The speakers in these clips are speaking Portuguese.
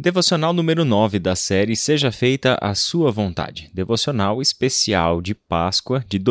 Devocional número 9 da série Seja Feita a Sua Vontade, devocional especial de Páscoa de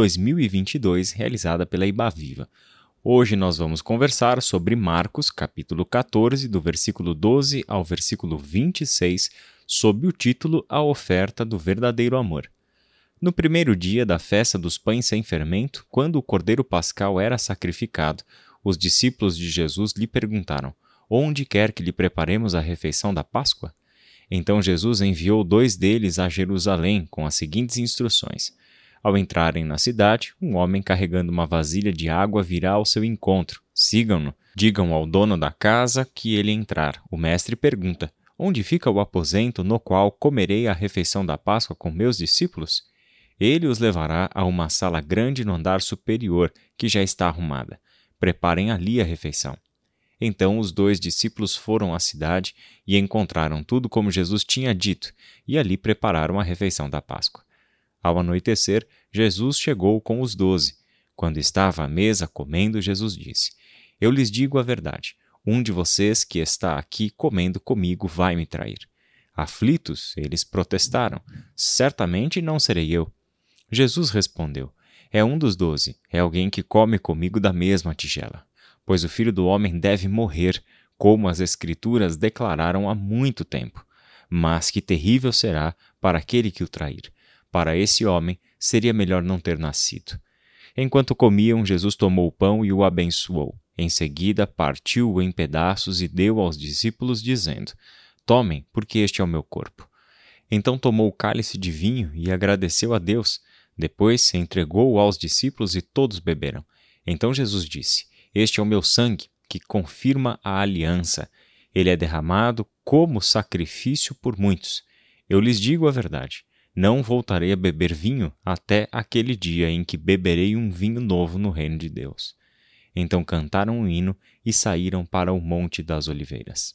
2022, realizada pela Ibaviva. Hoje nós vamos conversar sobre Marcos, capítulo 14, do versículo 12 ao versículo 26, sob o título A Oferta do Verdadeiro Amor. No primeiro dia da festa dos pães sem fermento, quando o cordeiro pascal era sacrificado, os discípulos de Jesus lhe perguntaram: onde quer que lhe preparemos a refeição da Páscoa? Então Jesus enviou 2 deles a Jerusalém com as seguintes instruções. Ao entrarem na cidade, um homem carregando uma vasilha de água virá ao seu encontro. Sigam-no. Digam ao dono da casa que ele entrar. O mestre pergunta: onde fica o aposento no qual comerei a refeição da Páscoa com meus discípulos? Ele os levará a uma sala grande no andar superior, que já está arrumada. Preparem ali a refeição. Então os 2 discípulos foram à cidade e encontraram tudo como Jesus tinha dito, e ali prepararam a refeição da Páscoa. Ao anoitecer, Jesus chegou com os 12. Quando estava à mesa comendo, Jesus disse: eu lhes digo a verdade, um de vocês que está aqui comendo comigo vai me trair. Aflitos, eles protestaram: certamente não serei eu. Jesus respondeu: é um dos 12, é alguém que come comigo da mesma tigela. Pois o Filho do Homem deve morrer, como as Escrituras declararam há muito tempo. Mas que terrível será para aquele que o trair. Para esse homem, seria melhor não ter nascido. Enquanto comiam, Jesus tomou o pão e o abençoou. Em seguida, partiu-o em pedaços e deu aos discípulos, dizendo: tomem, porque este é o meu corpo. Então tomou o cálice de vinho e agradeceu a Deus. Depois entregou-o aos discípulos e todos beberam. Então Jesus disse: este é o meu sangue, que confirma a aliança. Ele é derramado como sacrifício por muitos. Eu lhes digo a verdade, não voltarei a beber vinho até aquele dia em que beberei um vinho novo no reino de Deus. Então cantaram um hino e saíram para o Monte das Oliveiras.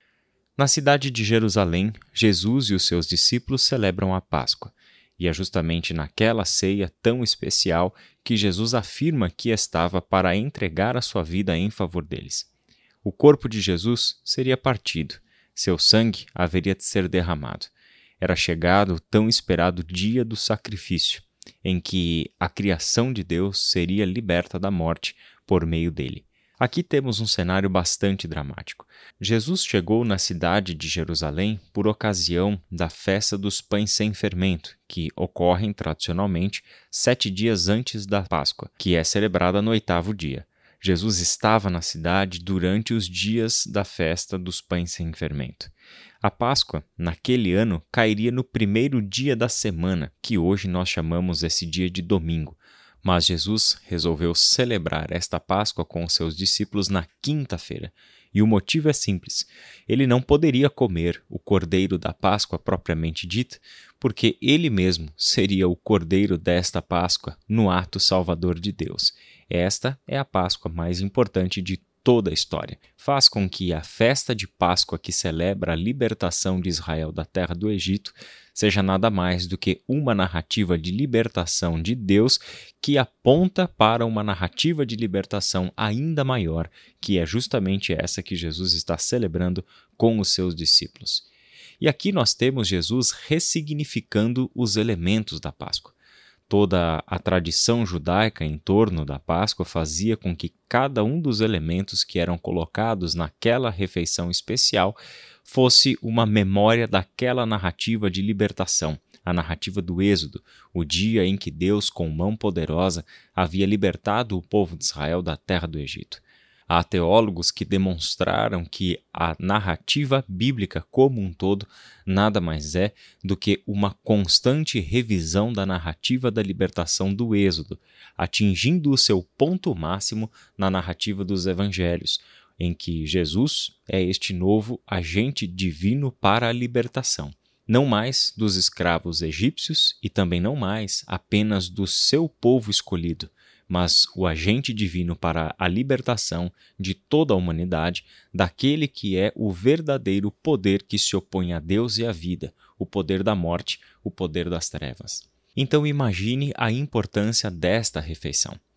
Na cidade de Jerusalém, Jesus e os seus discípulos celebram a Páscoa. E é justamente naquela ceia tão especial que Jesus afirma que estava para entregar a sua vida em favor deles. O corpo de Jesus seria partido, seu sangue haveria de ser derramado. Era chegado o tão esperado dia do sacrifício, em que a criação de Deus seria liberta da morte por meio dele. Aqui temos um cenário bastante dramático. Jesus chegou na cidade de Jerusalém por ocasião da festa dos pães sem fermento, que ocorrem tradicionalmente 7 dias antes da Páscoa, que é celebrada no 8º dia. Jesus estava na cidade durante os dias da festa dos pães sem fermento. A Páscoa, naquele ano, cairia no primeiro dia da semana, que hoje nós chamamos esse dia de domingo. Mas Jesus resolveu celebrar esta Páscoa com seus discípulos na quinta-feira. E o motivo é simples. Ele não poderia comer o cordeiro da Páscoa propriamente dita, porque ele mesmo seria o cordeiro desta Páscoa no ato salvador de Deus. Esta é a Páscoa mais importante de toda a história. Faz com que a festa de Páscoa que celebra a libertação de Israel da terra do Egito seja nada mais do que uma narrativa de libertação de Deus que aponta para uma narrativa de libertação ainda maior, que é justamente essa que Jesus está celebrando com os seus discípulos. E aqui nós temos Jesus ressignificando os elementos da Páscoa. Toda a tradição judaica em torno da Páscoa fazia com que cada um dos elementos que eram colocados naquela refeição especial fosse uma memória daquela narrativa de libertação, a narrativa do Êxodo, o dia em que Deus, com mão poderosa, havia libertado o povo de Israel da terra do Egito. Há teólogos que demonstraram que a narrativa bíblica como um todo nada mais é do que uma constante revisão da narrativa da libertação do Êxodo, atingindo o seu ponto máximo na narrativa dos evangelhos, em que Jesus é este novo agente divino para a libertação. Não mais dos escravos egípcios e também não mais apenas do seu povo escolhido, mas o agente divino para a libertação de toda a humanidade, daquele que é o verdadeiro poder que se opõe a Deus e à vida, o poder da morte, o poder das trevas. Então imagine a importância desta refeição.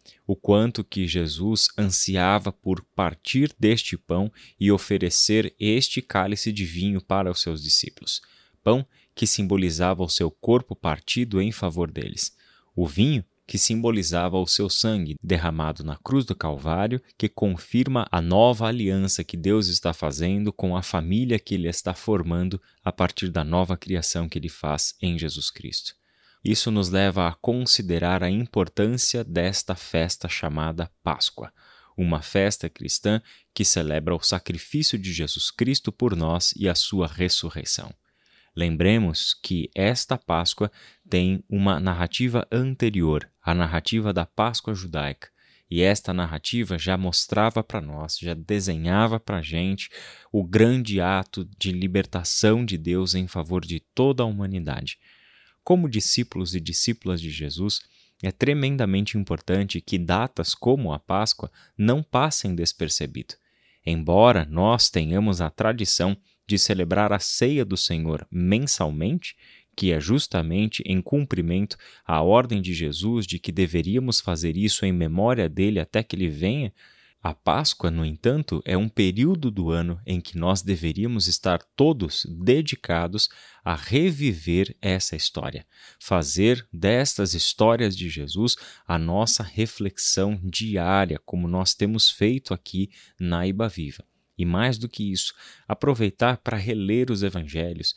o quanto que Jesus ansiava por partir deste pão e oferecer este cálice de vinho para os seus discípulos. Pão que simbolizava o seu corpo partido em favor deles. O vinho que simbolizava o seu sangue derramado na cruz do Calvário, que confirma a nova aliança que Deus está fazendo com a família que Ele está formando a partir da nova criação que Ele faz em Jesus Cristo. Isso nos leva a considerar a importância desta festa chamada Páscoa, uma festa cristã que celebra o sacrifício de Jesus Cristo por nós e a sua ressurreição. Lembremos que esta Páscoa tem uma narrativa anterior, a narrativa da Páscoa judaica, e esta narrativa já mostrava para nós, já desenhava para a gente o grande ato de libertação de Deus em favor de toda a humanidade. Como discípulos e discípulas de Jesus, é tremendamente importante que datas como a Páscoa não passem despercebido. Embora nós tenhamos a tradição de celebrar a ceia do Senhor mensalmente, que é justamente em cumprimento à ordem de Jesus de que deveríamos fazer isso em memória dele até que ele venha, a Páscoa, no entanto, é um período do ano em que nós deveríamos estar todos dedicados a reviver essa história, fazer destas histórias de Jesus a nossa reflexão diária, como nós temos feito aqui na Iba Viva. E mais do que isso, aproveitar para reler os evangelhos,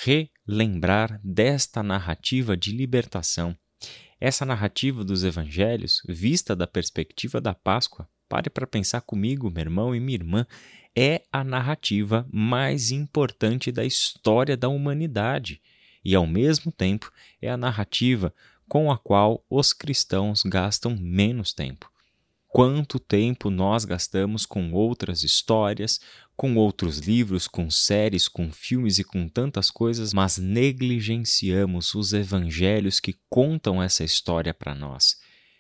relembrar desta narrativa de libertação. Essa narrativa dos evangelhos, vista da perspectiva da Páscoa, pare para pensar comigo, meu irmão e minha irmã, é a narrativa mais importante da história da humanidade e, ao mesmo tempo, é a narrativa com a qual os cristãos gastam menos tempo. Quanto tempo nós gastamos com outras histórias, com outros livros, com séries, com filmes e com tantas coisas, mas negligenciamos os evangelhos que contam essa história para nós.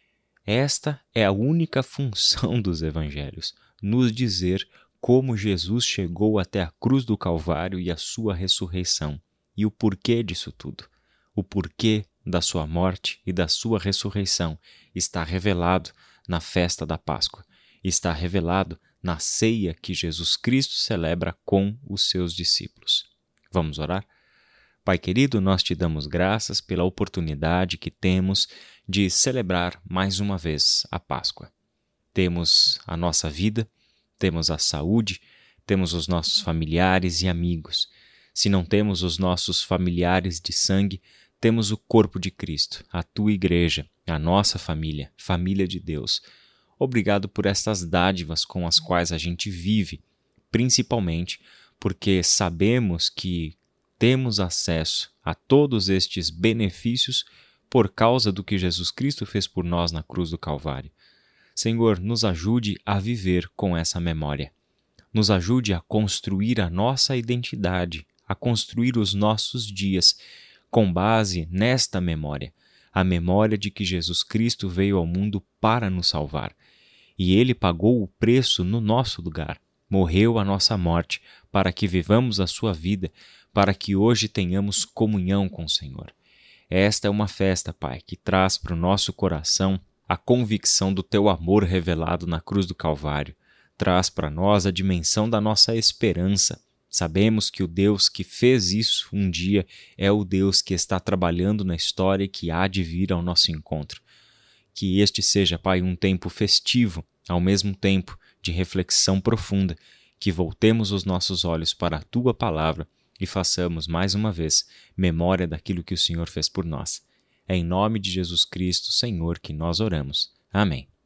Esta é a única função dos evangelhos, nos dizer como Jesus chegou até a cruz do Calvário e a sua ressurreição, e o porquê disso tudo. O porquê da sua morte e da sua ressurreição está revelado na festa da Páscoa, está revelado na ceia que Jesus Cristo celebra com os seus discípulos. Vamos orar? Pai querido, nós te damos graças pela oportunidade que temos de celebrar mais uma vez a Páscoa. Temos a nossa vida, temos a saúde, temos os nossos familiares e amigos. Se não temos os nossos familiares de sangue, temos o corpo de Cristo, a tua igreja, a nossa família, família de Deus. Obrigado por estas dádivas com as quais a gente vive, principalmente porque sabemos que temos acesso a todos estes benefícios por causa do que Jesus Cristo fez por nós na cruz do Calvário. Senhor, nos ajude a viver com essa memória. Nos ajude a construir a nossa identidade, a construir os nossos dias com base nesta memória, a memória de que Jesus Cristo veio ao mundo para nos salvar. E Ele pagou o preço no nosso lugar, morreu a nossa morte para que vivamos a sua vida, para que hoje tenhamos comunhão com o Senhor. Esta é uma festa, Pai, que traz para o nosso coração a convicção do Teu amor revelado na cruz do Calvário. Traz para nós a dimensão da nossa esperança. Sabemos que o Deus que fez isso um dia é o Deus que está trabalhando na história e que há de vir ao nosso encontro. Que este seja, Pai, um tempo festivo, ao mesmo tempo de reflexão profunda, que voltemos os nossos olhos para a Tua Palavra e façamos, mais uma vez, memória daquilo que o Senhor fez por nós. É em nome de Jesus Cristo, Senhor, que nós oramos. Amém.